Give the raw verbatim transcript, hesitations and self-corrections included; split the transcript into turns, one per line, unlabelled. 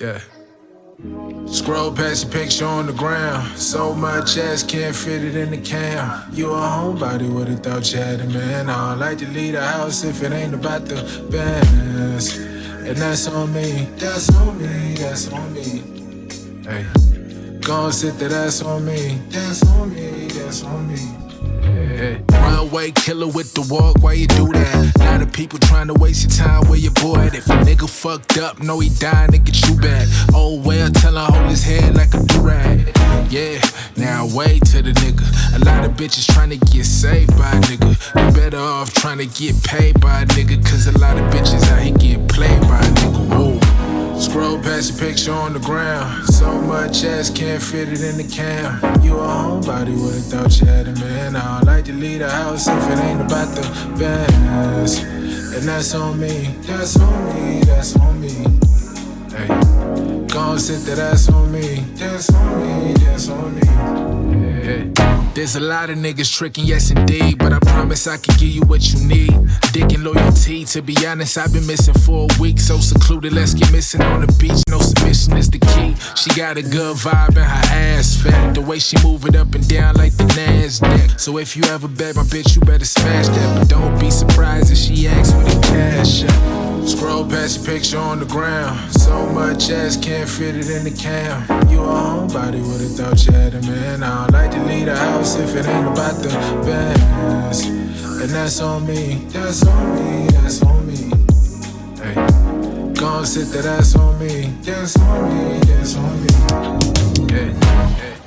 Yeah. Scroll past your picture on the ground. So much ass can't fit it in the cam. You a homebody, would've thought you had a man. I don't like to leave the house if it ain't about the bands. And that's on me, that's on me, that's on me. Hey, gon' sit that ass on me, that's on me, that's on me. Hey. Runway killer with the walk, why you do that? A lot of people trying to waste your time, where your boy at? If a nigga fucked up, know he dying to get you back. Oh well, tell her hold his head like a do-rag. Yeah, now wait to the nigga. A lot of bitches trying to get saved by a nigga. You better off trying to get paid by a nigga, cause a lot of bitches out here get played by a nigga. Whoa. Scroll past your picture on the ground. So much ass can't fit it in the cam. You a homebody, would've thought you had a man. I don't like to leave the house if it ain't about the bands. And that's on me, that's on me, that's on me. Hey, gon' sit that ass on me, that's on me, that's on me. Hey. There's a lot of niggas tricking, yes indeed, but I promise I can give you what you need. Digging loyalty, to be honest, I've been missing for a week. So secluded, let's get missing on the beach. No submission is the key. She got a good vibe and her ass fat. The way she move it up and down like the NASDAQ. So if you ever bet my bitch, you better smash that. But don't be surprised if she asks for the cash out. Scroll past your picture on the ground. So much ass can't fit it in the cam. You a homebody, would've thought you had a man. I don't like to leave the house if it ain't about the bands. And that's on me, that's on me, that's on me. Hey, gon' sit that ass on me, that's on me, that's on me. Yeah, yeah.